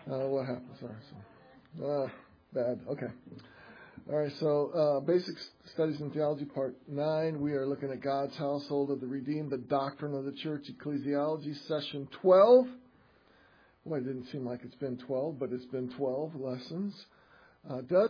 What happened? Sorry. Bad. Okay. All right. So, Basic Studies in Theology, Part 9. We are looking at God's Household of the Redeemed, the Doctrine of the Church, Ecclesiology, Session 12. Well, it didn't seem like it's been 12, but it's been 12 lessons. Does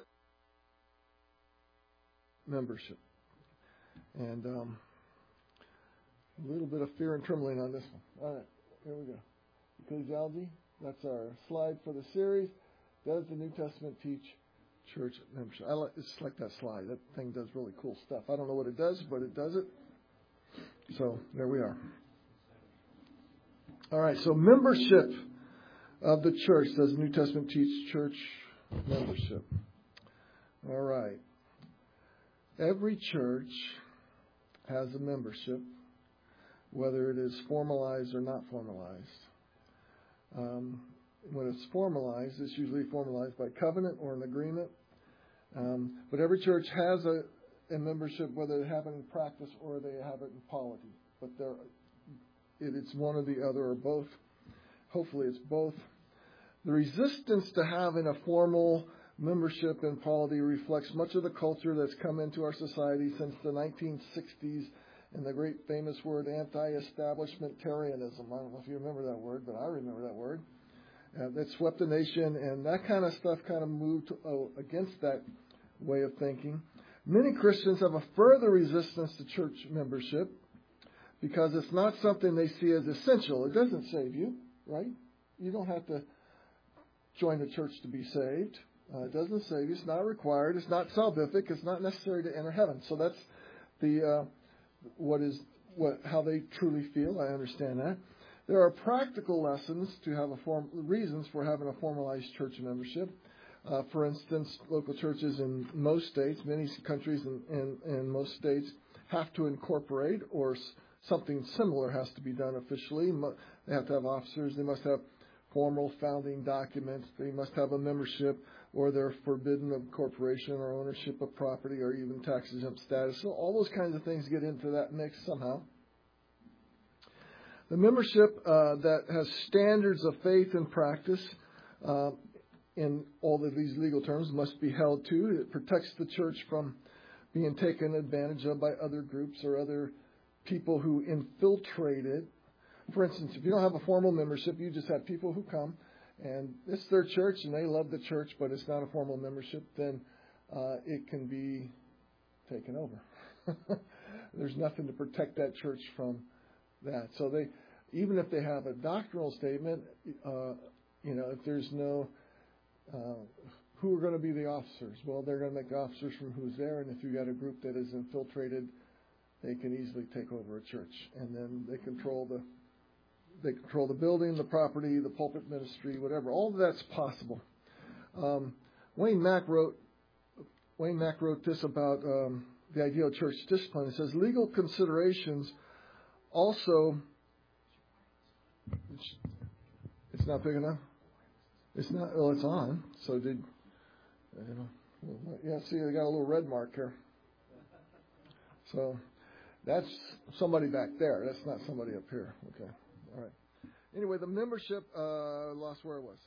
membership. And a little bit of fear and trembling on this one. All right. Here we go. Ecclesiology. That's our slide for the series. Does the New Testament teach church membership? It's like that slide. That thing does really cool stuff. I don't know what it does, but it does it. So there we are. All right. So membership of the church. Does the New Testament teach church membership? All right. Every church has a membership, whether it is formalized or not formalized. When it's formalized, it's usually formalized by covenant or an agreement. But every church has a membership, whether they have it in practice or they have it in polity. But it's one or the other or both. Hopefully it's both. The resistance to having a formal membership in polity reflects much of the culture that's come into our society since the 1960s and the great famous word anti-establishmentarianism. I don't know if you remember that word, but I remember that word. That swept the nation, and that kind of stuff kind of moved against that way of thinking. Many Christians have a further resistance to church membership because it's not something they see as essential. It doesn't save you, right? You don't have to join the church to be saved. It doesn't save you. It's not required. It's not salvific. It's not necessary to enter heaven. So that's how they truly feel. I understand that. There are practical lessons to have reasons for having a formalized church membership. For instance, local churches in most states, many countries and most states have to incorporate, or something similar has to be done officially. They have to have officers. They must have formal founding documents. They must have a membership, or they're forbidden of corporation or ownership of property or even tax-exempt status. So all those kinds of things get into that mix somehow. The membership that has standards of faith and practice in all of these legal terms must be held to. It protects the church from being taken advantage of by other groups or other people who infiltrate it. For instance, if you don't have a formal membership, you just have people who come and it's their church and they love the church, but it's not a formal membership, then it can be taken over. There's nothing to protect that church from that. So even if they have a doctrinal statement, if there's no, who are going to be the officers? Well, they're going to make officers from who's there, and if you've got a group that is infiltrated, they can easily take over a church, and then they control the building, the property, the pulpit ministry, whatever. All of that's possible. Wayne Mack wrote this about the ideal church discipline. It says legal considerations also. It's not big enough. It's not. Well, it's on. So see, they got a little red mark here. So that's somebody back there. That's not somebody up here. Okay. All right. Anyway, the membership, lost where it was.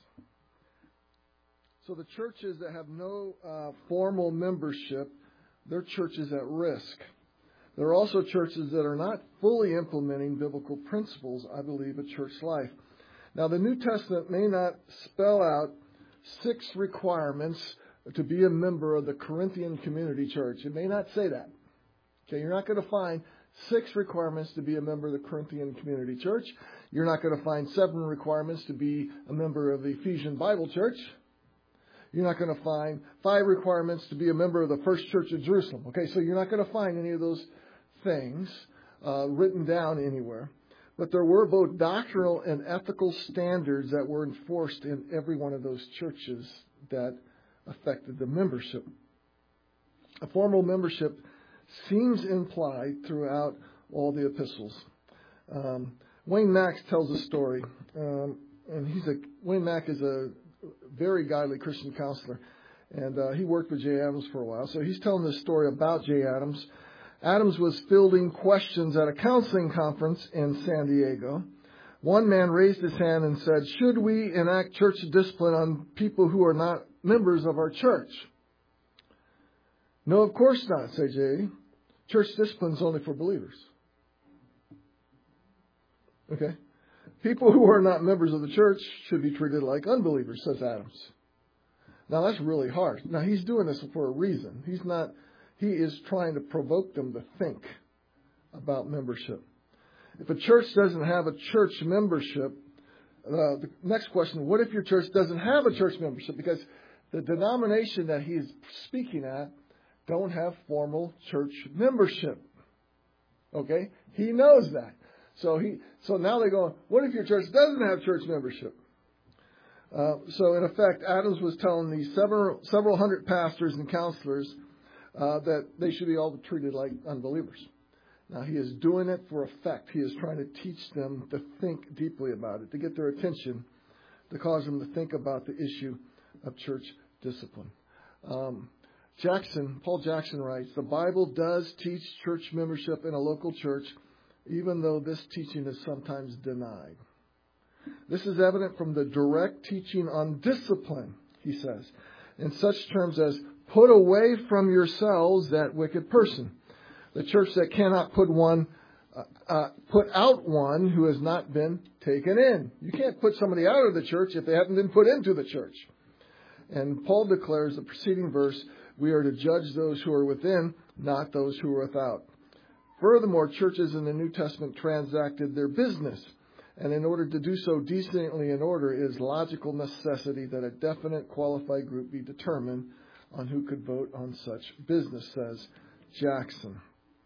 So the churches that have no formal membership, their churches at risk. There are also churches that are not fully implementing biblical principles, I believe, of church life. Now, the New Testament may not spell out 6 requirements to be a member of the Corinthian community church. It may not say that. Okay, you're not going to find 6 requirements to be a member of the Corinthian community church. You're not going to find 7 requirements to be a member of the Ephesian Bible Church. You're not going to find 5 requirements to be a member of the First Church of Jerusalem. Okay, so you're not going to find any of those things written down anywhere. But there were both doctrinal and ethical standards that were enforced in every one of those churches that affected the membership. A formal membership seems implied throughout all the epistles. Wayne Mack tells a story, and Wayne Mack is a very godly Christian counselor, and he worked with Jay Adams for a while. So he's telling this story about Jay Adams. Adams was fielding questions at a counseling conference in San Diego One man raised his hand and said, should we enact church discipline on people who are not members of our church? No, of course not, said Jay. Church discipline is only for believers. Okay? People who are not members of the church should be treated like unbelievers, says Adams. Now, that's really harsh. Now, he's doing this for a reason. He is trying to provoke them to think about membership. If a church doesn't have a church membership, the next question, what if your church doesn't have a church membership? Because the denomination that he's speaking at don't have formal church membership. Okay? He knows that. So now they go, what if your church doesn't have church membership? So in effect, Adams was telling these several hundred pastors and counselors that they should be all treated like unbelievers. Now, he is doing it for effect. He is trying to teach them to think deeply about it, to get their attention, to cause them to think about the issue of church discipline. Paul Jackson writes, the Bible does teach church membership in a local church, even though this teaching is sometimes denied. This is evident from the direct teaching on discipline, he says, in such terms as, put away from yourselves that wicked person. The church that cannot put out one who has not been taken in. You can't put somebody out of the church if they haven't been put into the church. And Paul declares the preceding verse, we are to judge those who are within, not those who are without. Furthermore, churches in the New Testament transacted their business. And in order to do so decently in order, it is logical necessity that a definite qualified group be determined on who could vote on such business, says Jackson.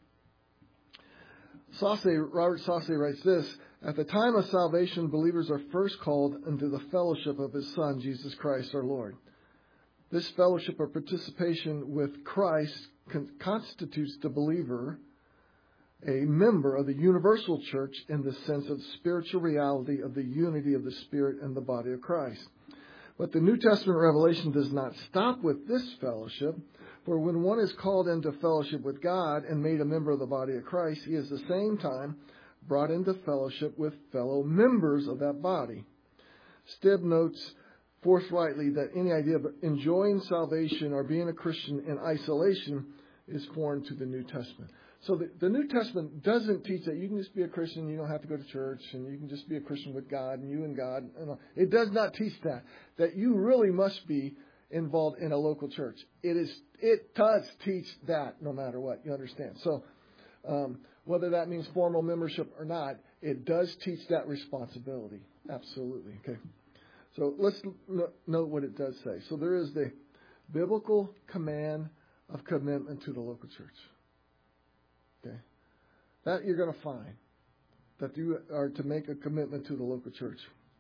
Robert Sauce writes this, at the time of salvation, believers are first called into the fellowship of His Son, Jesus Christ our Lord. This fellowship or participation with Christ constitutes the believer a member of the universal church in the sense of spiritual reality of the unity of the Spirit and the body of Christ. But the New Testament revelation does not stop with this fellowship, for when one is called into fellowship with God and made a member of the body of Christ, he is at the same time brought into fellowship with fellow members of that body. Stibb notes forthrightly that any idea of enjoying salvation or being a Christian in isolation is foreign to the New Testament. So the New Testament doesn't teach that you can just be a Christian, you don't have to go to church, and you can just be a Christian with God and you and God. It does not teach that you really must be involved in a local church. It does teach that no matter what, you understand. So whether that means formal membership or not, it does teach that responsibility. Absolutely. Okay. So let's note what it does say. So there is the biblical command of commitment to the local church. Okay. That you're going to find, that you are to make a commitment to the local church.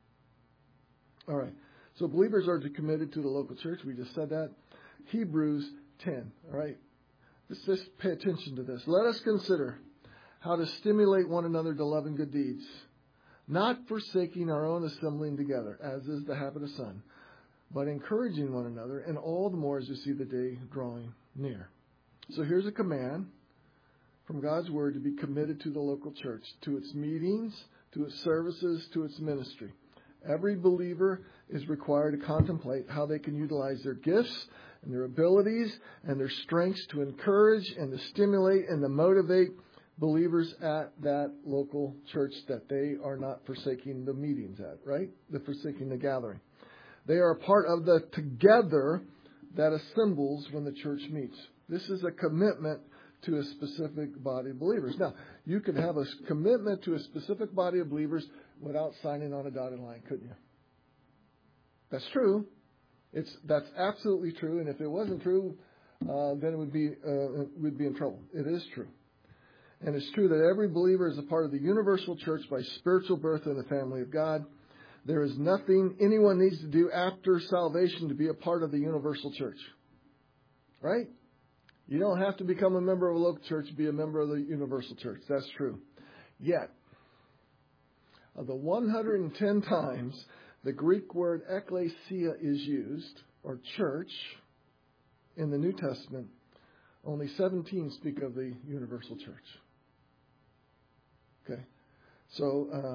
All right. So believers are to be committed to the local church. We just said that. Hebrews 10. All right. Let's just pay attention to this. Let us consider how to stimulate one another to love and good deeds, not forsaking our own assembling together, as is the habit of some, but encouraging one another, and all the more as you see the day drawing near. So here's a command from God's Word to be committed to the local church, to its meetings, to its services, to its ministry. Every believer is required to contemplate how they can utilize their gifts and their abilities and their strengths to encourage and to stimulate and to motivate believers at that local church that they are not forsaking the meetings at, right? They're forsaking the gathering. They are a part of the together that assembles when the church meets. This is a commitment to a specific body of believers. Now, you could have a commitment to a specific body of believers without signing on a dotted line, couldn't you? That's true. That's absolutely true. And if it wasn't true, then we'd be in trouble. It is true. And it's true that every believer is a part of the universal church by spiritual birth in the family of God. There is nothing anyone needs to do after salvation to be a part of the universal church. Right? You don't have to become a member of a local church to be a member of the universal church. That's true. Yet, of the 110 times the Greek word ekklesia is used, or church, in the New Testament, only 17 speak of the universal church. Okay. So,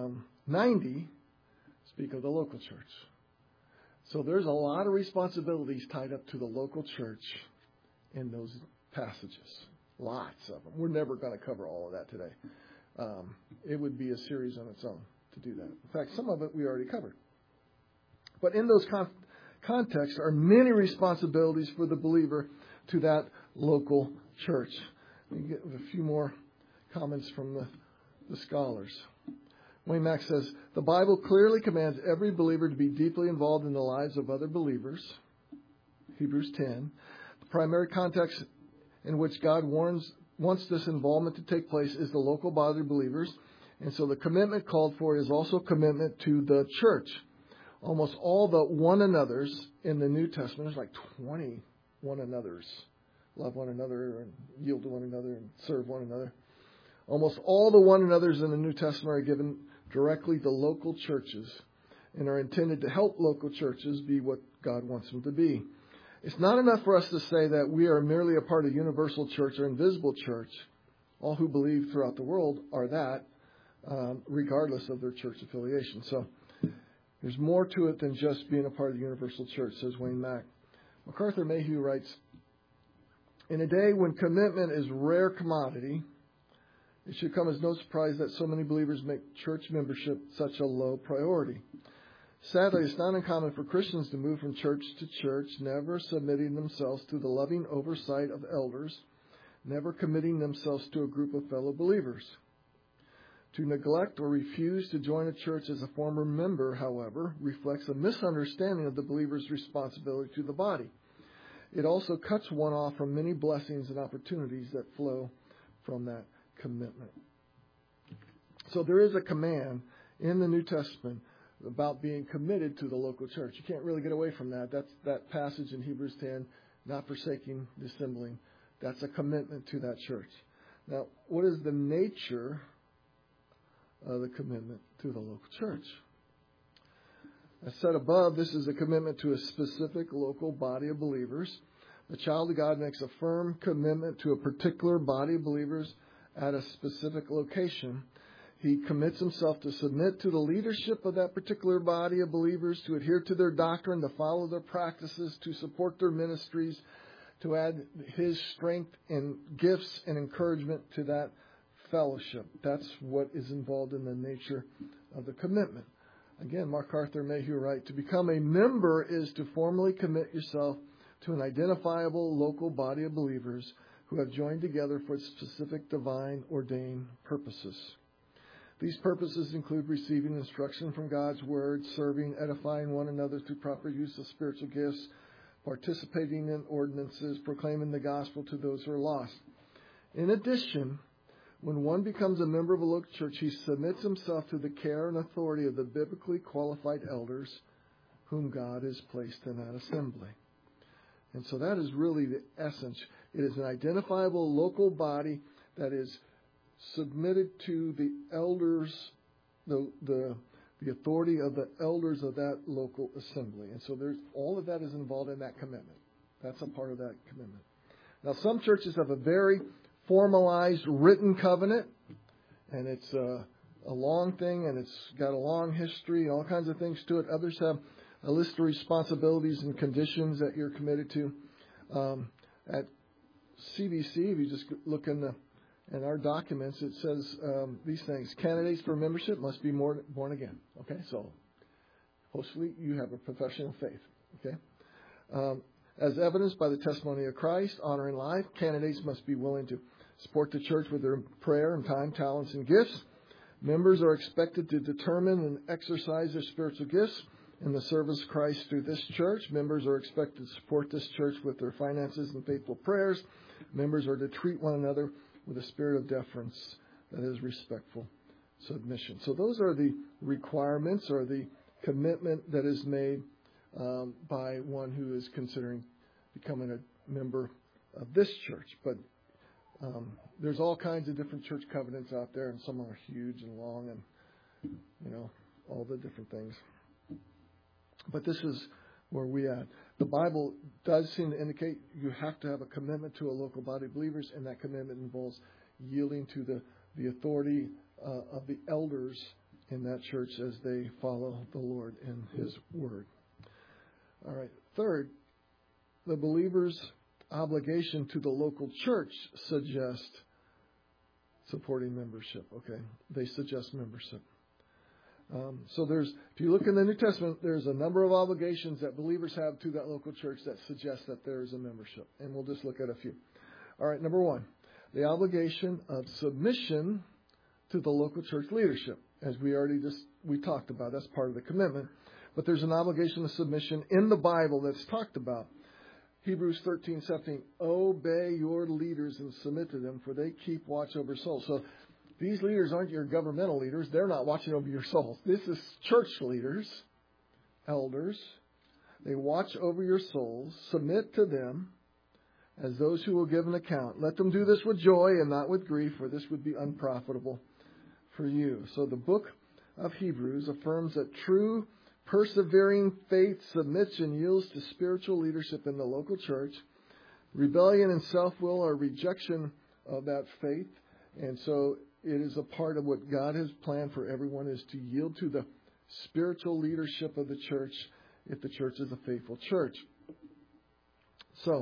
90 speak of the local church. So there's a lot of responsibilities tied up to the local church in those passages. Lots of them. We're never going to cover all of that today. It would be a series on its own to do that. In fact, some of it we already covered. But in those contexts are many responsibilities for the believer to that local church. We get a few more comments from the scholars. Wayne Mack says, the Bible clearly commands every believer to be deeply involved in the lives of other believers. Hebrews 10. The primary context in which God wants this involvement to take place is the local body of believers. And so the commitment called for is also commitment to the church. Almost all the one another's in the New Testament, there's like 20 one another's. Love one another and yield to one another and serve one another. Almost all the one another's in the New Testament are given directly to local churches and are intended to help local churches be what God wants them to be. It's not enough for us to say that we are merely a part of universal church or invisible church. All who believe throughout the world are that, regardless of their church affiliation. So there's more to it than just being a part of the universal church, says Wayne Mack. MacArthur Mayhew writes, in a day when commitment is rare commodity, it should come as no surprise that so many believers make church membership such a low priority. Sadly, it's not uncommon for Christians to move from church to church, never submitting themselves to the loving oversight of elders, never committing themselves to a group of fellow believers. To neglect or refuse to join a church as a former member, however, reflects a misunderstanding of the believer's responsibility to the body. It also cuts one off from many blessings and opportunities that flow from that commitment. So there is a command in the New Testament about being committed to the local church. You can't really get away from that. That's that passage in Hebrews 10, not forsaking the assembling. That's a commitment to that church. Now, what is the nature of the commitment to the local church? As said above, this is a commitment to a specific local body of believers. The child of God makes a firm commitment to a particular body of believers at a specific location. He commits himself to submit to the leadership of that particular body of believers, to adhere to their doctrine, to follow their practices, to support their ministries, to add his strength and gifts and encouragement to that fellowship. That's what is involved in the nature of the commitment. Again, MacArthur Mayhew writes, to become a member is to formally commit yourself to an identifiable local body of believers who have joined together for specific divine ordained purposes. These purposes include receiving instruction from God's Word, serving, edifying one another through proper use of spiritual gifts, participating in ordinances, proclaiming the gospel to those who are lost. In addition, when one becomes a member of a local church, he submits himself to the care and authority of the biblically qualified elders whom God has placed in that assembly. And so that is really the essence. It is an identifiable local body that is submitted to the elders, the authority of the elders of that local assembly. And so there's all of that is involved in that commitment. That's a part of that commitment. Now, some churches have a very formalized written covenant, and it's a long thing, and it's got a long history, all kinds of things to it. Others have a list of responsibilities and conditions that you're committed to. At CBC, if you just look in our documents, it says these things. Candidates for membership must be born again. Okay, so hopefully you have a profession of faith. Okay, as evidenced by the testimony of Christ, honor in life, candidates must be willing to support the church with their prayer and time, talents, and gifts. Members are expected to determine and exercise their spiritual gifts in the service of Christ through this church. Members are expected to support this church with their finances and faithful prayers. Members are to treat one another with a spirit of deference that is respectful submission. So those are the requirements or the commitment that is made by one who is considering becoming a member of this church. But there's all kinds of different church covenants out there, and some are huge and long and, all the different things. But this is where we at. The Bible does seem to indicate you have to have a commitment to a local body of believers, and that commitment involves yielding to the authority of the elders in that church as they follow the Lord and His Word. All right. Third, the believer's obligation to the local church suggests supporting membership. Okay. They suggest membership. So if you look in the New Testament, there's a number of obligations that believers have to that local church that suggest that there is a membership. And we'll just look at a few. All right, number one, the obligation of submission to the local church leadership. As we talked about, that's part of the commitment. But there's an obligation of submission in the Bible that's talked about. Hebrews 13:17, obey your leaders and submit to them, for they keep watch over souls. So these leaders aren't your governmental leaders. They're not watching over your souls. This is church leaders, elders. They watch over your souls. Submit to them as those who will give an account. Let them do this with joy and not with grief, for this would be unprofitable for you. So the book of Hebrews affirms that true, persevering faith submits and yields to spiritual leadership in the local church. Rebellion and self-will are rejection of that faith. And so it is a part of what God has planned for everyone, is to yield to the spiritual leadership of the church if the church is a faithful church. So,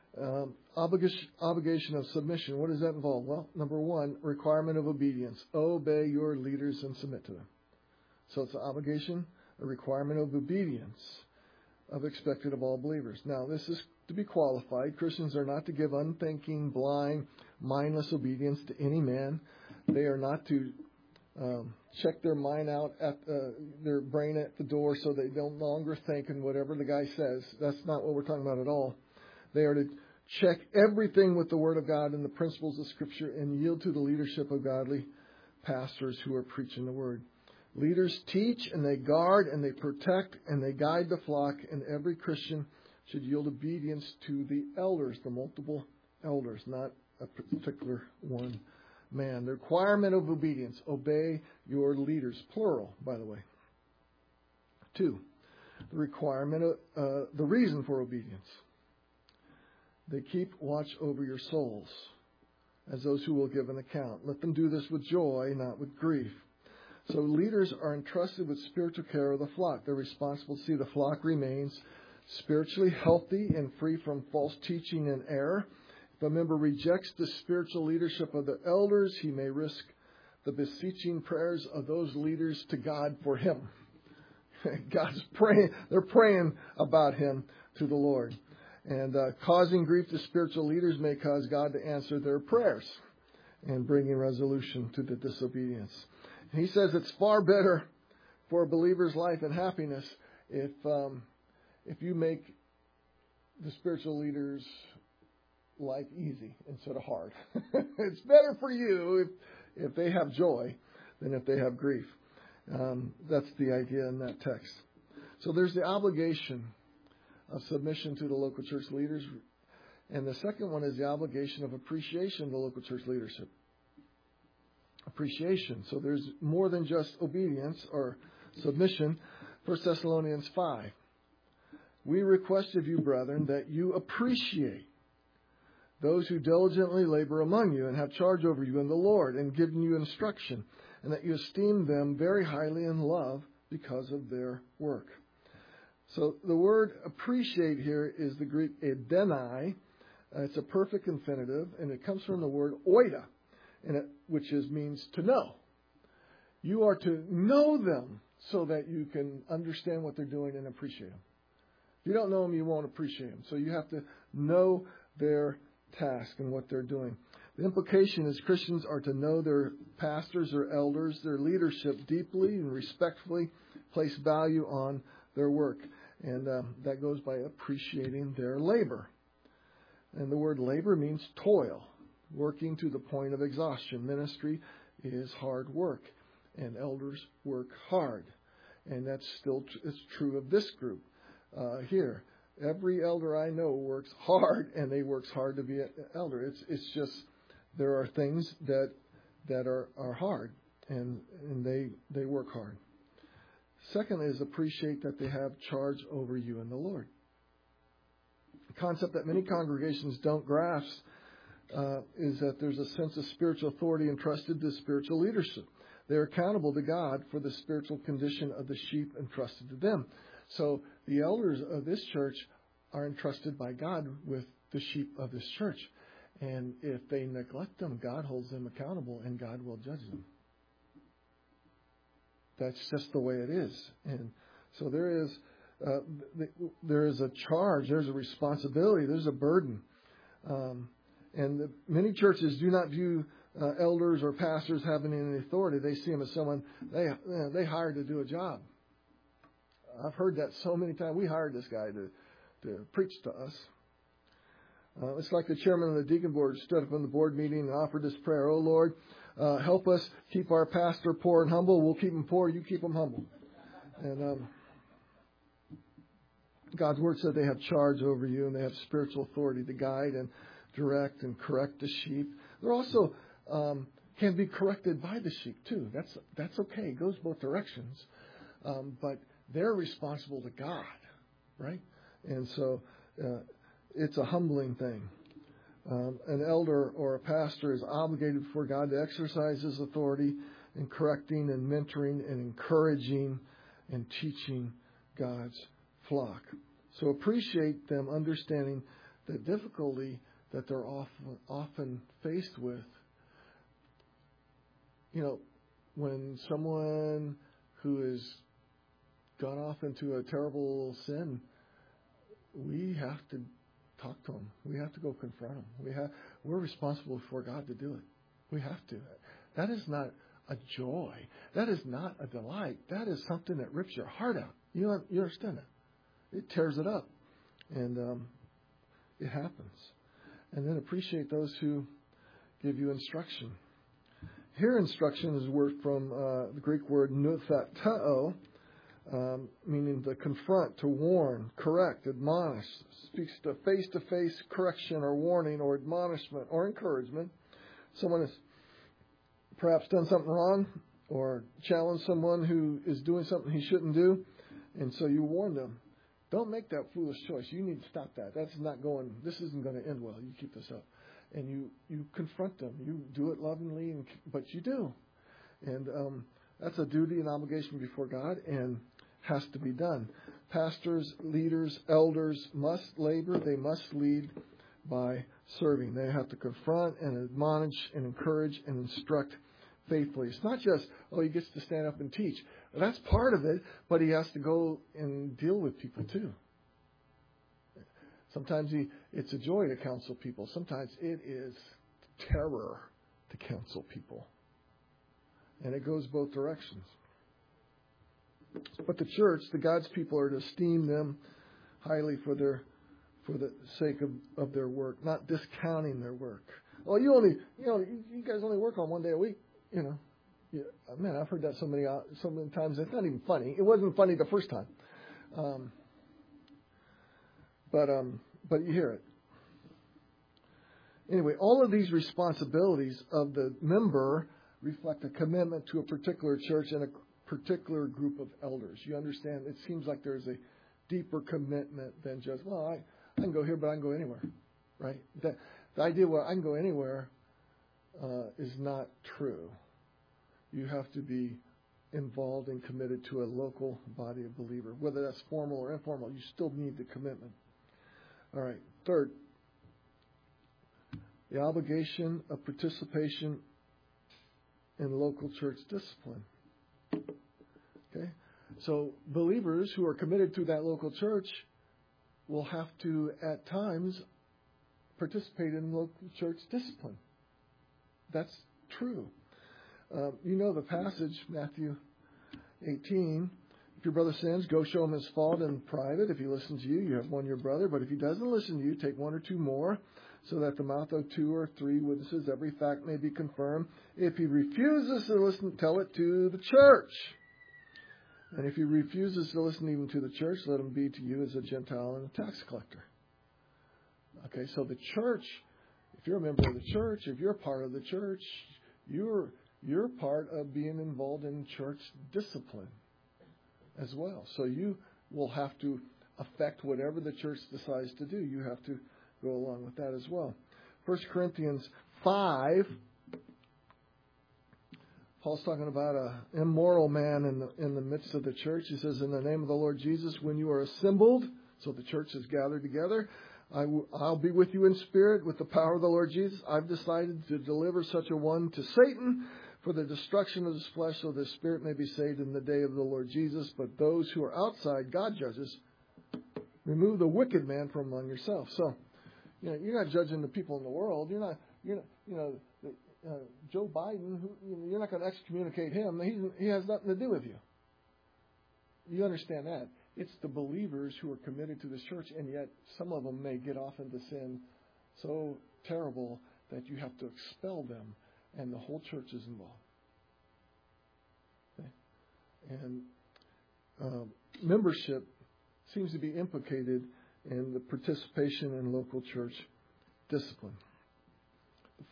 obligation of submission. What does that involve? Well, number one, requirement of obedience. Obey your leaders and submit to them. So it's an obligation, a requirement of obedience of expected of all believers. Now, this is to be qualified. Christians are not to give unthinking, blind, mindless obedience to any man. They are not to check their mind out at their brain at the door so they don't longer think in whatever the guy says. That's not what we're talking about at all. They are to check everything with the Word of God and the principles of Scripture and yield to the leadership of godly pastors who are preaching the Word. Leaders teach and they guard and they protect and they guide the flock, and every Christian should yield obedience to the elders, the multiple elders, not a particular one man. The requirement of obedience. Obey your leaders. Plural, by the way. 2, the requirement of the reason for obedience. They keep watch over your souls as those who will give an account. Let them do this with joy, not with grief. So leaders are entrusted with spiritual care of the flock. They're responsible to see the flock remains spiritually healthy and free from false teaching and error. If a member rejects the spiritual leadership of the elders, he may risk the beseeching prayers of those leaders to God for him. God's praying. They're praying about him to the Lord. And causing grief to spiritual leaders may cause God to answer their prayers and bringing resolution to the disobedience. He says it's far better for a believer's life and happiness if you make the spiritual leader's life easy instead of hard. It's better for you if they have joy than if they have grief. That's the idea in that text. So there's the obligation of submission to the local church leaders. And the second one is the obligation of appreciation of the local church leadership. Appreciation. So there's more than just obedience or submission. 1 Thessalonians 5. We request of you, brethren, that you appreciate those who diligently labor among you and have charge over you in the Lord and given you instruction, and that you esteem them very highly in love because of their work. So the word appreciate here is the Greek edenai. It's a perfect infinitive, and it comes from the word oida, which means to know. You are to know them so that you can understand what they're doing and appreciate them. If you don't know them, you won't appreciate them. So you have to know their task and what they're doing. The implication is Christians are to know their pastors or elders, their leadership deeply and respectfully, place value on their work. And that goes by appreciating their labor. And the word labor means toil, working to the point of exhaustion. Ministry is hard work, and elders work hard. And that's still it's true of this group here. Every elder I know works hard, and they works hard to be an elder. It's just there are things that are hard, and they work hard. Second is appreciate that they have charge over you in the Lord. A concept that many congregations don't grasp is that there's a sense of spiritual authority entrusted to spiritual leadership. they are accountable to God for the spiritual condition of the sheep entrusted to them. So the elders of this church are entrusted by God with the sheep of this church. And if they neglect them, God holds them accountable and God will judge them. That's just the way it is. And so there is a charge, there's a responsibility, there's a burden. And many churches do not view elders or pastors having any authority. They see them as someone they hired to do a job. I've heard that so many times. We hired this guy to preach to us. It's like the chairman of the deacon board stood up in the board meeting and offered this prayer: "Oh Lord, help us keep our pastor poor and humble. We'll keep him poor. You keep him humble." And God's word said they have charge over you and they have spiritual authority to guide and direct and correct the sheep. They're also can be corrected by the sheep too. That's okay. It goes both directions. But they're responsible to God, right? And so it's a humbling thing. An elder or a pastor is obligated before God to exercise his authority in correcting and mentoring and encouraging and teaching God's flock. So appreciate them understanding the difficulty that they're often faced with. You know, when someone who has gone off into a terrible sin, we have to talk to them. We have to go confront them. We're responsible before God to do it. We have to. That is not a joy. That is not a delight. That is something that rips your heart out. You understand that? It tears it up. And it happens. And then appreciate those who give you instruction. Here, instruction is a word from the Greek word nuthateo, meaning to confront, to warn, correct, admonish. Speaks to face-to-face correction or warning or admonishment or encouragement. Someone has perhaps done something wrong or challenged someone who is doing something he shouldn't do, and so you warn them. Don't make that foolish choice. You need to stop that. This isn't going to end well. You keep this up. And you confront them. You do it lovingly, but you do. And that's a duty and obligation before God and has to be done. Pastors, leaders, elders must labor. They must lead by serving. They have to confront and admonish and encourage and instruct faithfully. It's not just, he gets to stand up and teach. That's part of it, but he has to go and deal with people too. Sometimes it's a joy to counsel people. Sometimes it is terror to counsel people. And it goes both directions. But the church, God's people, are to esteem them highly for the sake of their work, not discounting their work. Well, you guys only work on one day a week, Yeah, man, I've heard that so many times. It's not even funny. It wasn't funny the first time, but you hear it. Anyway, all of these responsibilities of the member reflect a commitment to a particular church and a particular group of elders. You understand? It seems like there's a deeper commitment than just, I can go here, but I can go anywhere, right? The idea, I can go anywhere is not true. You have to be involved and committed to a local body of believers. Whether that's formal or informal, you still need the commitment. All right. Third, the obligation of participation in local church discipline. Okay? So believers who are committed to that local church will have to, at times, participate in local church discipline. That's true. The passage, Matthew 18. If your brother sins, go show him his fault in private. If he listens to you, you have won your brother. But if he doesn't listen to you, take one or two more, so that the mouth of 2 or 3 witnesses, every fact may be confirmed. If he refuses to listen, tell it to the church. And if he refuses to listen even to the church, let him be to you as a Gentile and a tax collector. Okay, so the church, if you're a member of the church, if you're a part of the church, you're part of being involved in church discipline as well. So you will have to affect whatever the church decides to do. You have to go along with that as well. 1 Corinthians 5 Paul's talking about an immoral man in the midst of the church. He says, in the name of the Lord Jesus, when you are assembled, so the church is gathered together, I'll be with you in spirit with the power of the Lord Jesus. I've decided to deliver such a one to Satan for the destruction of his flesh, so the spirit may be saved in the day of the Lord Jesus. But those who are outside, God judges. Remove the wicked man from among yourself. So, you're not judging the people in the world. Joe Biden, you're not going to excommunicate him. He has nothing to do with you. You understand that. It's the believers who are committed to this church, and yet some of them may get off into sin so terrible that you have to expel them, and the whole church is involved. Okay? And membership seems to be implicated in the participation in local church discipline. The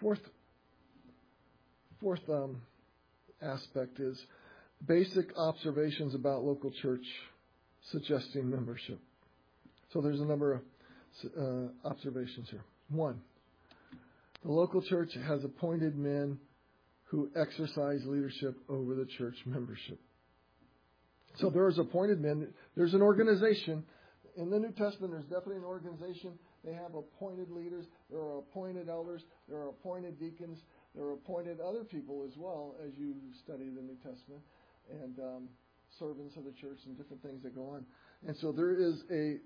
fourth aspect is basic observations about local church suggesting membership. So there's a number of observations here. 1, the local church has appointed men who exercise leadership over the church membership. So there is appointed men. There's an organization. In the New Testament, there's definitely an organization. They have appointed leaders. There are appointed elders. There are appointed deacons. There are appointed other people as well as you study the New Testament, and servants of the church and different things that go on. And so there is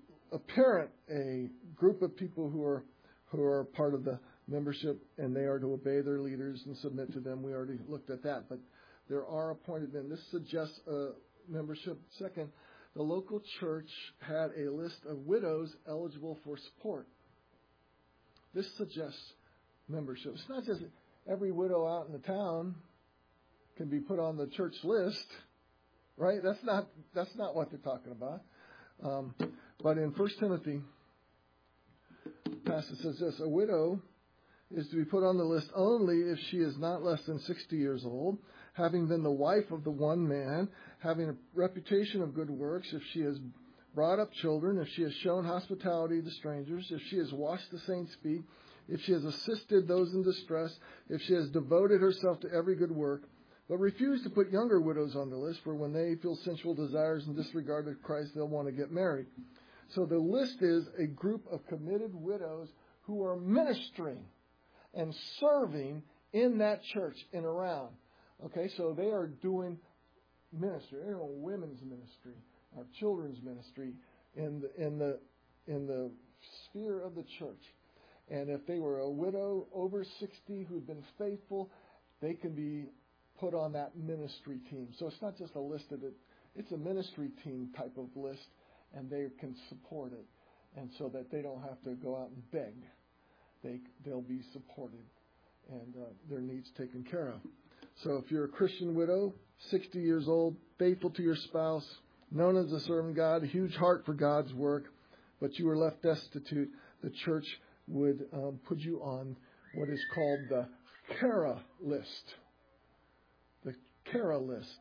a group of people who are part of the membership, and they are to obey their leaders and submit to them. We already looked at that, but there are appointed men. This suggests membership. Second, the local church had a list of widows eligible for support. This suggests membership. It's not just every widow out in the town can be put on the church list, right? That's not what they're talking about. But in 1 Timothy, the passage says this: a widow is to be put on the list only if she is not less than 60 years old, having been the wife of the one man, having a reputation of good works, if she has brought up children, if she has shown hospitality to strangers, if she has washed the saints' feet, if she has assisted those in distress, if she has devoted herself to every good work, but refuse to put younger widows on the list, for when they feel sensual desires and disregard of Christ, they'll want to get married. So the list is a group of committed widows who are ministering and serving in that church and around. Okay, so they are doing ministry. They're doing women's ministry, or children's ministry in the sphere of the church. And if they were a widow over 60 who'd been faithful, they can be put on that ministry team. So it's not just a list of it. It's a ministry team type of list, and they can support it. And so that they don't have to go out and beg. They'll be supported and their needs taken care of. So if you're a Christian widow, 60 years old, faithful to your spouse, known as a servant of God, a huge heart for God's work, but you were left destitute, the church would put you on what is called the Kara list. The Kara list.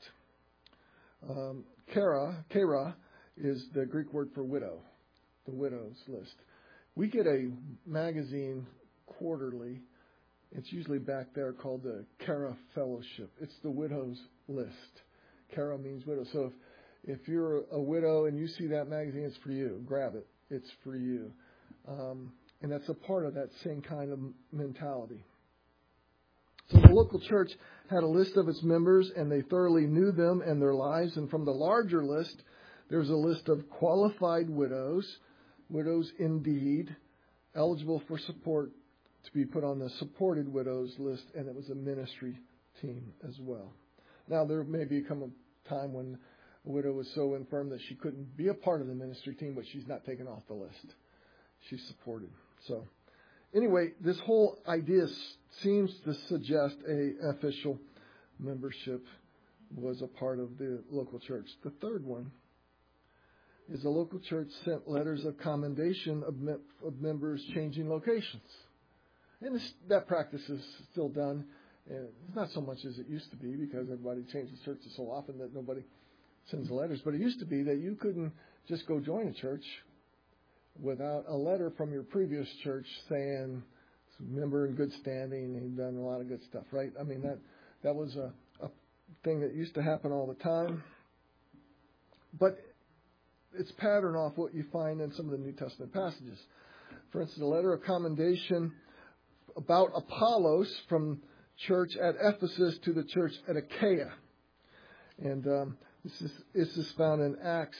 Kara is the Greek word for widow, the widow's list. We get a magazine quarterly. It's usually back there called the Kara Fellowship. It's the widow's list. Kara means widow. So if you're a widow and you see that magazine, it's for you. Grab it. It's for you. And that's a part of that same kind of mentality. So the local church had a list of its members, and they thoroughly knew them and their lives. And from the larger list, there's a list of qualified widows indeed, eligible for support, to be put on the supported widows list, and it was a ministry team as well. Now, there may become a time when a widow was so infirm that she couldn't be a part of the ministry team, but she's not taken off the list. She's supported. So, anyway, this whole idea seems to suggest a official membership was a part of the local church. The third one is the local church sent letters of commendation of members changing locations. And that practice is still done. And it's not so much as it used to be, because everybody changes churches so often that nobody sends letters. But it used to be that you couldn't just go join a church without a letter from your previous church saying, member in good standing, and you've done a lot of good stuff, right? I mean, that was a thing that used to happen all the time. But it's patterned off what you find in some of the New Testament passages. For instance, a letter of commendation about Apollos from church at Ephesus to the church at Achaia. And this is found in Acts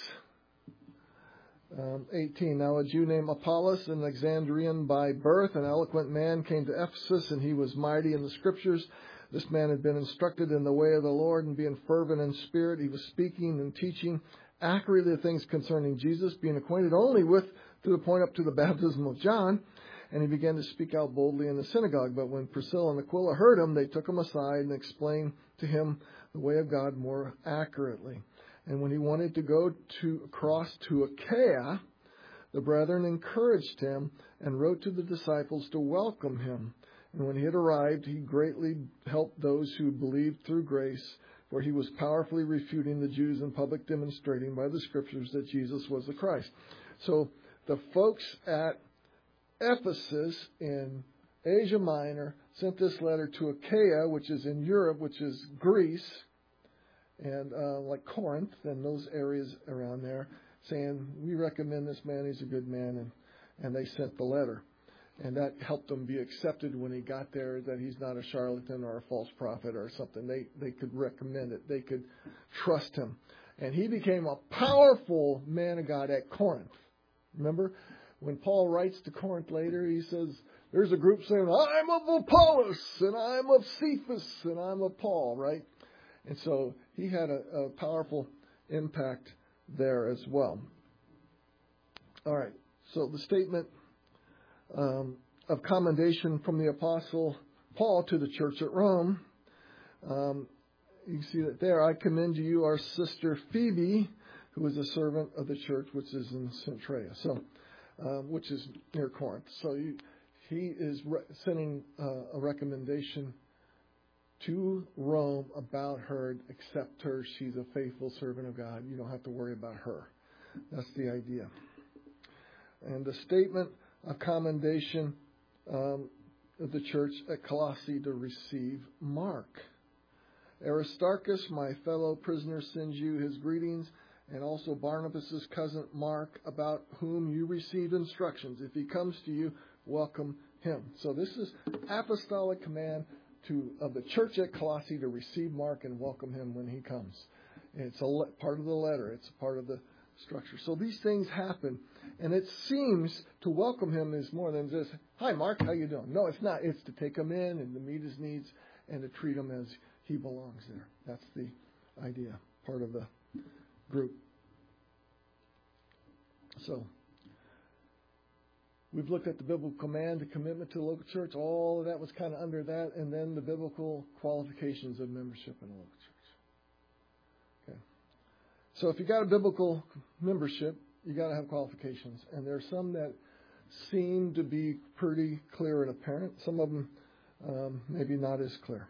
18. Now a Jew named Apollos, an Alexandrian by birth, an eloquent man, came to Ephesus, and he was mighty in the Scriptures. This man had been instructed in the way of the Lord, and being fervent in spirit, he was speaking and teaching accurately the things concerning Jesus, being acquainted only with, to the point up to the baptism of John. And he began to speak out boldly in the synagogue. But when Priscilla and Aquila heard him, they took him aside and explained to him the way of God more accurately. And when he wanted to go across to Achaia, the brethren encouraged him and wrote to the disciples to welcome him. And when he had arrived, he greatly helped those who believed through grace, for he was powerfully refuting the Jews in public, demonstrating by the Scriptures that Jesus was the Christ. So the folks at Ephesus in Asia Minor sent this letter to Achaia, which is in Europe, which is Greece, and like Corinth and those areas around there, saying, we recommend this man, he's a good man, and they sent the letter. And that helped him be accepted when he got there, that he's not a charlatan or a false prophet or something. They could recommend it. They could trust him. And he became a powerful man of God at Corinth. Remember, when Paul writes to Corinth later, he says, there's a group saying, I'm of Apollos, and I'm of Cephas, and I'm of Paul, right? And so he had a powerful impact there as well. All right, so the statement of commendation from the Apostle Paul to the church at Rome. You can see that there. I commend to you our sister Phoebe, who is a servant of the church, which is in Cenchrea, which is near Corinth. So he is sending a recommendation to Rome about her. Accept her. She's a faithful servant of God. You don't have to worry about her. That's the idea. And the statement of commendation of the church at Colossae to receive Mark. Aristarchus, my fellow prisoner, sends you his greetings, and also Barnabas' cousin Mark, about whom you received instructions. If he comes to you, welcome him. So this is apostolic command of the church at Colossae to receive Mark and welcome him when he comes. It's a part of the letter. It's part of the structure. So these things happen, and it seems to welcome him is more than just, hi Mark, how you doing? No, it's not. It's to take him in and to meet his needs and to treat him as he belongs there. That's the idea, part of the group. So we've looked at the biblical command, the commitment to the local church. All of that was kind of under that, and then the biblical qualifications of membership in a local church. So if you got a biblical membership, you got to have qualifications. And there are some that seem to be pretty clear and apparent. Some of them maybe not as clear.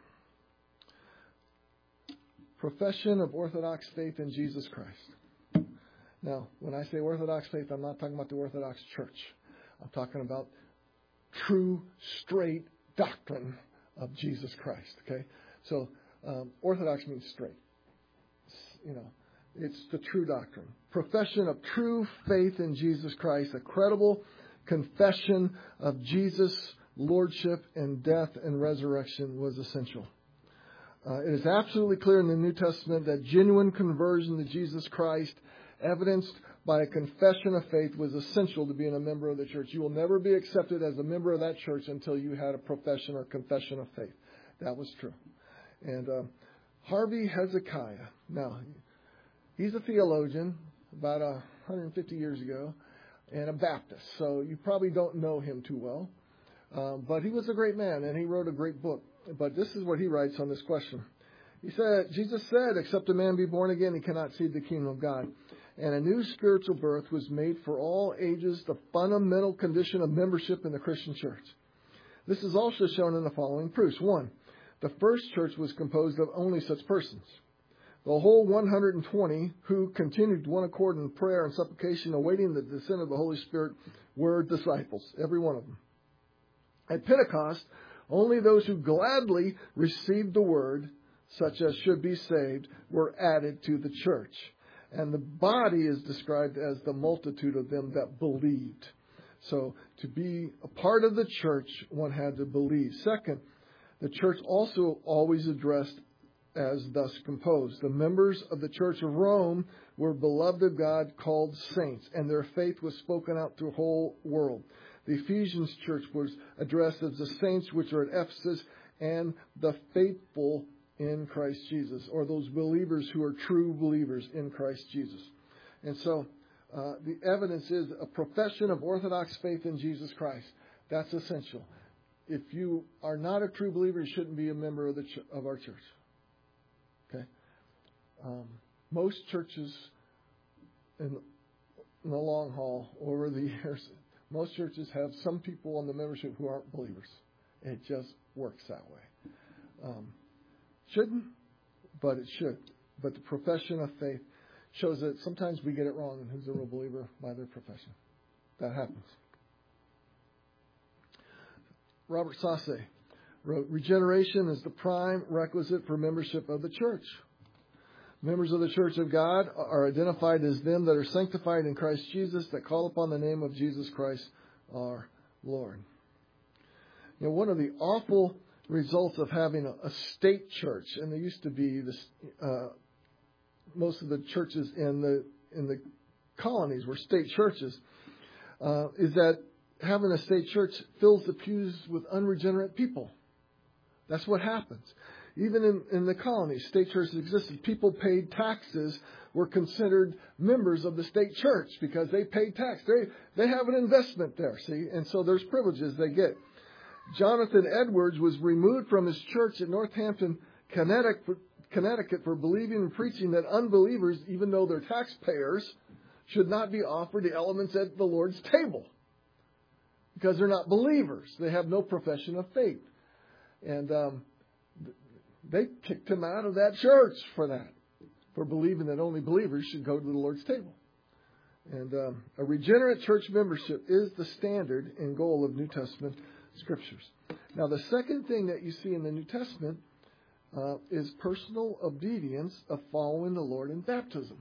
Profession of Orthodox faith in Jesus Christ. Now, when I say Orthodox faith, I'm not talking about the Orthodox Church. I'm talking about true, straight doctrine of Jesus Christ. Okay? So Orthodox means straight. It's the true doctrine. Profession of true faith in Jesus Christ, a credible confession of Jesus' lordship and death and resurrection was essential. It is absolutely clear in the New Testament that genuine conversion to Jesus Christ, evidenced by a confession of faith, was essential to being a member of the church. You will never be accepted as a member of that church until you had a profession or confession of faith. That was true. And Harvey Hezekiah, now, he's a theologian about 150 years ago and a Baptist. So you probably don't know him too well. But he was a great man, and he wrote a great book. But this is what he writes on this question. He said, Jesus said, except a man be born again, he cannot see the kingdom of God. And a new spiritual birth was made for all ages, the fundamental condition of membership in the Christian church. This is also shown in the following proofs. 1, the first church was composed of only such persons. The whole 120 who continued one accord in prayer and supplication, awaiting the descent of the Holy Spirit, were disciples, every one of them. At Pentecost, only those who gladly received the word such as should be saved, were added to the church. And the body is described as the multitude of them that believed. So to be a part of the church, one had to believe. Second, the church also always addressed as thus composed. The members of the Church of Rome were beloved of God, called saints, and their faith was spoken out through the whole world. The Ephesians church was addressed as the saints which are at Ephesus and the faithful in Christ Jesus, or those believers who are true believers in Christ Jesus. And so the evidence is a profession of orthodox faith in Jesus Christ. That's essential. If you are not a true believer, you shouldn't be a member of our church. Okay? Most churches in the long haul, over the years, most churches have some people on the membership who aren't believers. It just works that way. Shouldn't, but it should. But the profession of faith shows that sometimes we get it wrong and who's a real believer by their profession. That happens. Robert Sauce wrote, regeneration is the prime requisite for membership of the church. Members of the Church of God are identified as them that are sanctified in Christ Jesus, that call upon the name of Jesus Christ our Lord. You know, one of the awful results of having a state church, and there used to be this, most of the churches in the colonies were state churches, is that having a state church fills the pews with unregenerate people. That's what happens. Even in the colonies, state churches existed. People paid taxes, were considered members of the state church because they paid tax. They have an investment there, see? And so there's privileges they get. Jonathan Edwards was removed from his church at Northampton, Connecticut for believing and preaching that unbelievers, even though they're taxpayers, should not be offered the elements at the Lord's table because they're not believers. They have no profession of faith. And they kicked him out of that church for that, for believing that only believers should go to the Lord's table. And a regenerate church membership is the standard and goal of New Testament Scriptures. Now, the second thing that you see in the New Testament is personal obedience of following the Lord in baptism.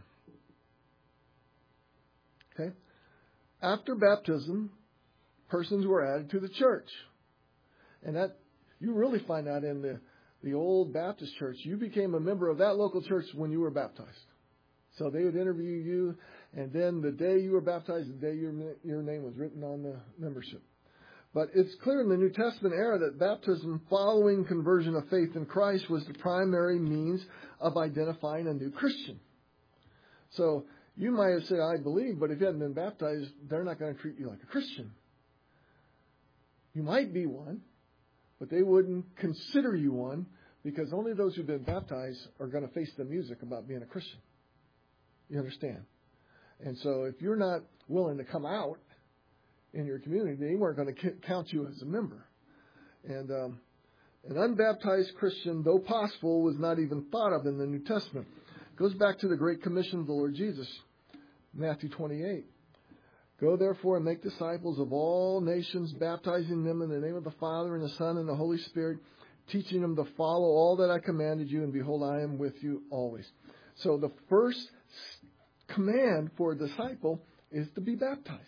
Okay? After baptism, persons were added to the church. And that you really find that in the old Baptist church. You became a member of that local church when you were baptized. So they would interview you, and then the day you were baptized, the day your name was written on the membership. But it's clear in the New Testament era that baptism following conversion of faith in Christ was the primary means of identifying a new Christian. So you might have said, I believe, but if you hadn't been baptized, they're not going to treat you like a Christian. You might be one, but they wouldn't consider you one because only those who've been baptized are going to face the music about being a Christian. You understand? And so if you're not willing to come out in your community, they weren't going to count you as a member. And an unbaptized Christian, though possible, was not even thought of in the New Testament. It goes back to the Great Commission of the Lord Jesus, Matthew 28. Go therefore and make disciples of all nations, baptizing them in the name of the Father and the Son and the Holy Spirit, teaching them to follow all that I commanded you, and behold, I am with you always. So the first command for a disciple is to be baptized.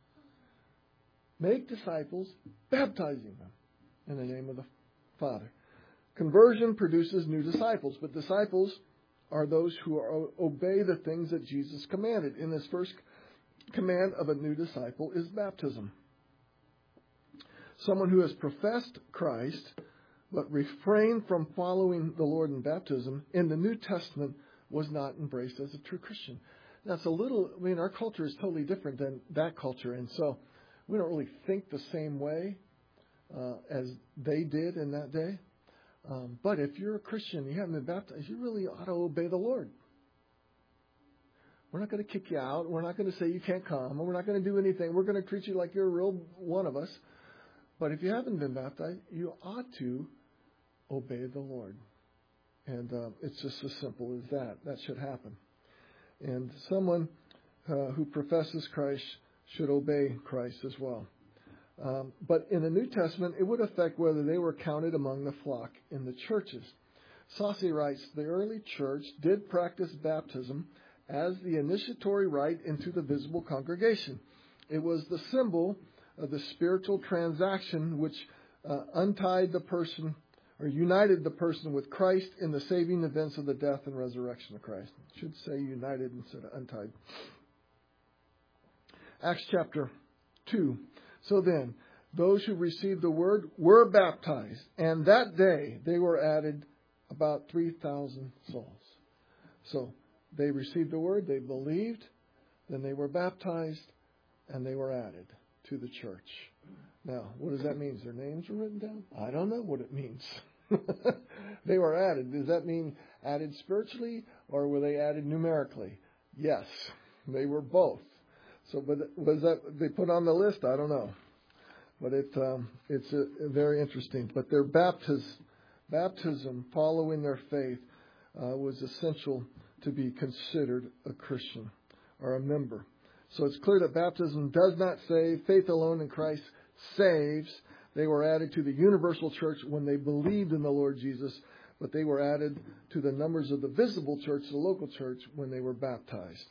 Make disciples, baptizing them in the name of the Father. Conversion produces new disciples, but disciples are those who obey the things that Jesus commanded. In his first command of a new disciple is baptism. Someone who has professed Christ but refrained from following the Lord in baptism in the New Testament was not embraced as a true Christian. Now, it's our culture is totally different than that culture, and so we don't really think the same way as they did in that day. But if you're a Christian, you haven't been baptized, you really ought to obey the Lord. We're not going to kick you out. We're not going to say you can't come. We're not going to do anything. We're going to treat you like you're a real one of us. But if you haven't been baptized, you ought to obey the Lord. And it's just as simple as that. That should happen. And someone who professes Christ should obey Christ as well. But in the New Testament, it would affect whether they were counted among the flock in the churches. Saucy writes, the early church did practice baptism as the initiatory rite into the visible congregation. It was the symbol of the spiritual transaction which untied the person or united the person with Christ in the saving events of the death and resurrection of Christ. It should say united instead of untied. Acts chapter 2. So then, those who received the word were baptized, and that day they were added about 3,000 souls. So they received the word, they believed, then they were baptized, and they were added to the church. Now, what does that mean? Their names were written down? I don't know what it means. They were added. Does that mean added spiritually, or were they added numerically? Yes, they were both. So, but was that they put on the list? I don't know. But it's very interesting. But their baptism following their faith was essential to be considered a Christian or a member. So it's clear that baptism does not save. Faith alone in Christ saves. They were added to the universal church when they believed in the Lord Jesus, but they were added to the numbers of the visible church, the local church, when they were baptized.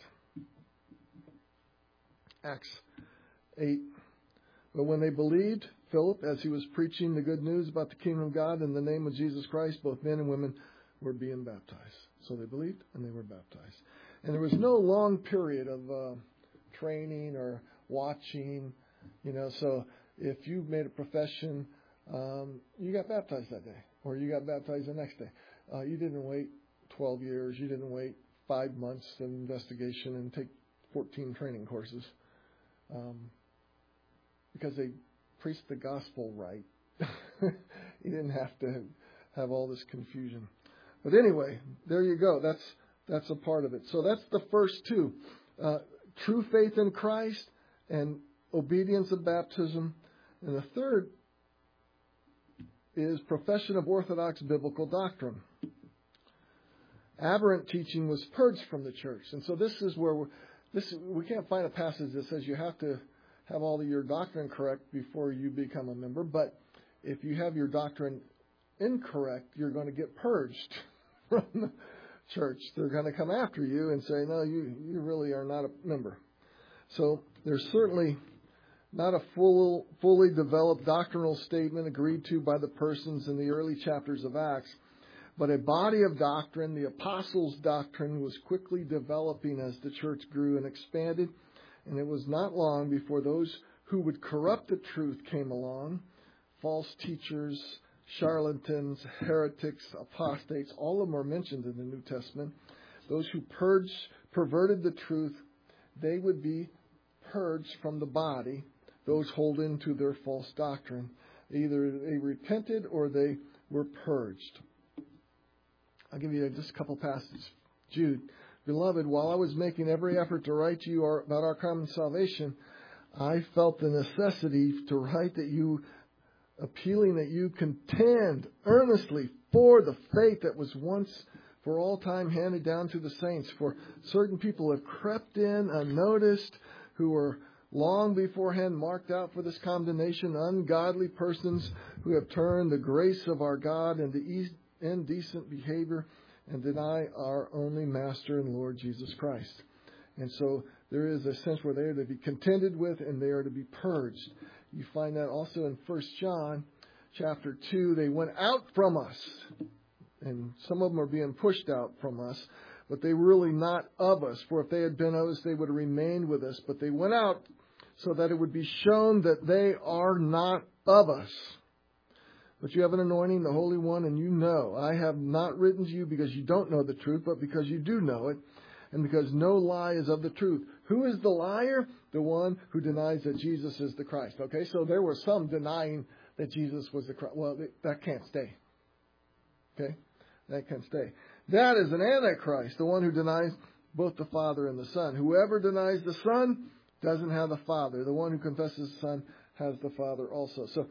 Acts 8. But when they believed, Philip, as he was preaching the good news about the kingdom of God in the name of Jesus Christ, both men and women were being baptized. So they believed and they were baptized. And there was no long period of training or watching, so if you made a profession, you got baptized that day, or you got baptized the next day. You didn't wait 12 years. You didn't wait 5 months of investigation and take 14 training courses. Because they preached the gospel right. You didn't have to have all this confusion. But anyway, there you go. That's a part of it. So that's the first two. True faith in Christ and obedience of baptism. And the third is profession of orthodox biblical doctrine. Aberrant teaching was purged from the church. And so this is where we can't find a passage that says you have to have all of your doctrine correct before you become a member. But if you have your doctrine incorrect, you're going to get purged from the church. They're going to come after you and say, no, you really are not a member. So there's certainly not a fully developed doctrinal statement agreed to by the persons in the early chapters of Acts, but a body of doctrine, the apostles' doctrine, was quickly developing as the church grew and expanded. And it was not long before those who would corrupt the truth came along. False teachers, charlatans, heretics, apostates, all of them are mentioned in the New Testament. Those who perverted the truth, they would be purged from the body. Those holding to their false doctrine. Either they repented or they were purged. I'll give you just a couple passages. Jude. Beloved, while I was making every effort to write to you about our common salvation, I felt the necessity to write appealing that you contend earnestly for the faith that was once for all time handed down to the saints. For certain people have crept in unnoticed, who were long beforehand marked out for this condemnation, ungodly persons who have turned the grace of our God into indecent behavior and deny our only Master and Lord Jesus Christ. And so there is a sense where they are to be contended with and they are to be purged. You find that also in 1 John chapter 2. They went out from us. And some of them are being pushed out from us. But they were really not of us. For if they had been of us, they would have remained with us. But they went out so that it would be shown that they are not of us. But you have an anointing, the Holy One, and you know. I have not written to you because you don't know the truth, but because you do know it, and because no lie is of the truth. Who is the liar? The one who denies that Jesus is the Christ. Okay, so there were some denying that Jesus was the Christ. Well, that can't stay. Okay, that can't stay. That is an antichrist, the one who denies both the Father and the Son. Whoever denies the Son doesn't have the Father. The one who confesses the Son has the Father also. So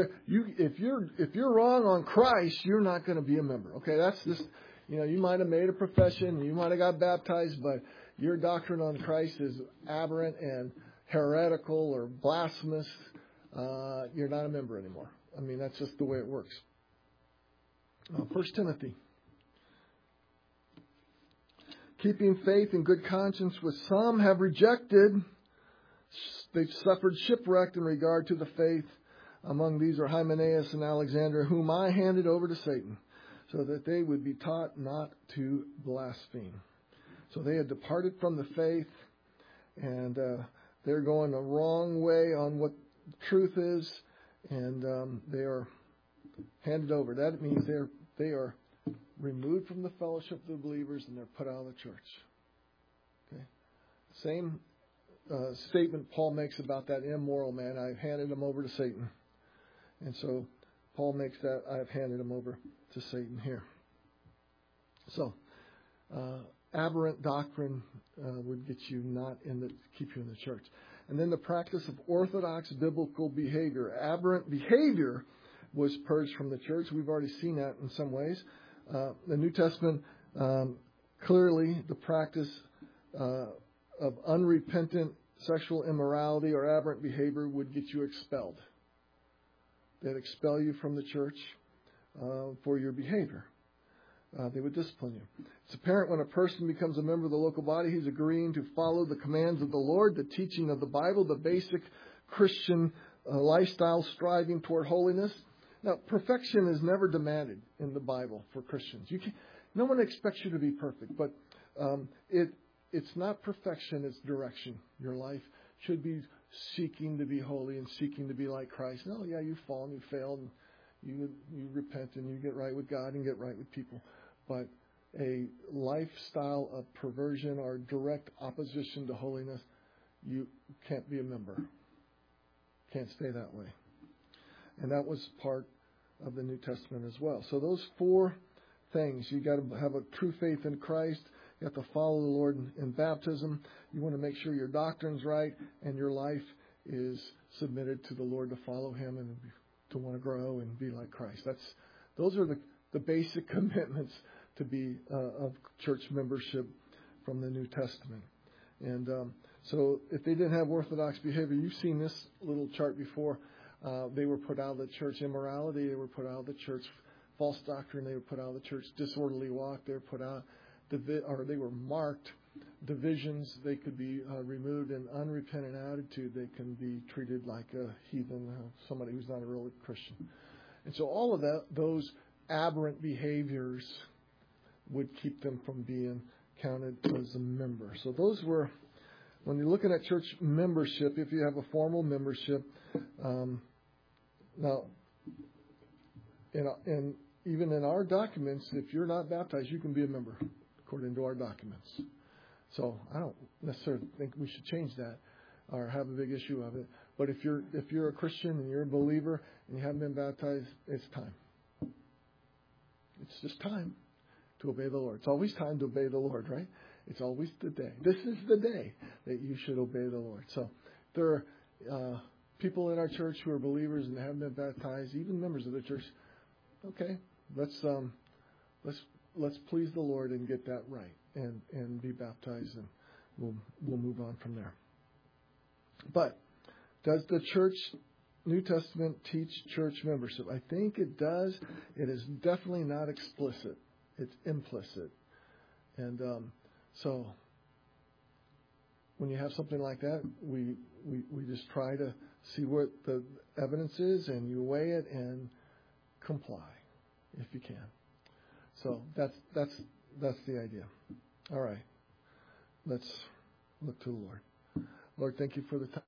if you're wrong on Christ, you're not going to be a member. Okay, that's just, you might have made a profession, you might have got baptized, but your doctrine on Christ is aberrant and heretical or blasphemous. You're not a member anymore. I mean, that's just the way it works. 1 Timothy keeping faith and good conscience, which some have rejected. They've suffered shipwreck in regard to the faith. Among these are Hymenaeus and Alexander, whom I handed over to Satan, so that they would be taught not to blaspheme. So they had departed from the faith, and they're going the wrong way on what truth is, and they are handed over. That means they are removed from the fellowship of the believers, and they're put out of the church. Okay. Same statement Paul makes about that immoral man. I've handed him over to Satan. And so Paul makes that, I've handed him over to Satan here. So, aberrant doctrine would get you keep you in the church. And then the practice of orthodox biblical behavior. Aberrant behavior was purged from the church. We've already seen that in some ways. The New Testament, clearly the practice of unrepentant sexual immorality or aberrant behavior would get you expelled. They'd expel you from the church for your behavior. They would discipline you. It's apparent when a person becomes a member of the local body, he's agreeing to follow the commands of the Lord, the teaching of the Bible, the basic Christian lifestyle striving toward holiness. Now, perfection is never demanded in the Bible for Christians. No one expects you to be perfect, but it's not perfection, it's direction. Your life should be seeking to be holy and seeking to be like Christ. No, yeah, you fall and you fail and you repent and you get right with God and get right with people. But a lifestyle of perversion or direct opposition to holiness, you can't be a member. Can't stay that way. And that was part of the New Testament as well. So those four things, you got to have a true faith in Christ. You have to follow the Lord in baptism. You want to make sure your doctrine's right and your life is submitted to the Lord to follow Him and to want to grow and be like Christ. Those are the basic commitments to be of church membership from the New Testament. And so if they didn't have orthodox behavior, you've seen this little chart before. They were put out of the church. Immorality, they were put out of the church. False doctrine, they were put out of the church. Disorderly walk, they were put out. Or they were marked. Divisions, they could be removed. And unrepentant attitude, they can be treated like a heathen, somebody who's not a real Christian. And so all of those aberrant behaviors would keep them from being counted as a member. So those were, when you're looking at church membership, if you have a formal membership, now, and even in our documents, if you're not baptized, you can be a member, according to our documents. So I don't necessarily think we should change that or have a big issue of it. But if you're a Christian and you're a believer and you haven't been baptized, it's time. It's just time to obey the Lord. It's always time to obey the Lord, right? It's always the day. This is the day that you should obey the Lord. So there are people in our church who are believers and haven't been baptized, even members of the church. Okay, let's please the Lord and get that right and be baptized, and we'll move on from there. But does the New Testament teach church membership? I think it does. It is definitely not explicit. It's implicit. And so when you have something like that, we just try to see what the evidence is, and you weigh it and comply if you can. So that's the idea. All right. Let's look to the Lord. Lord, thank you for the time.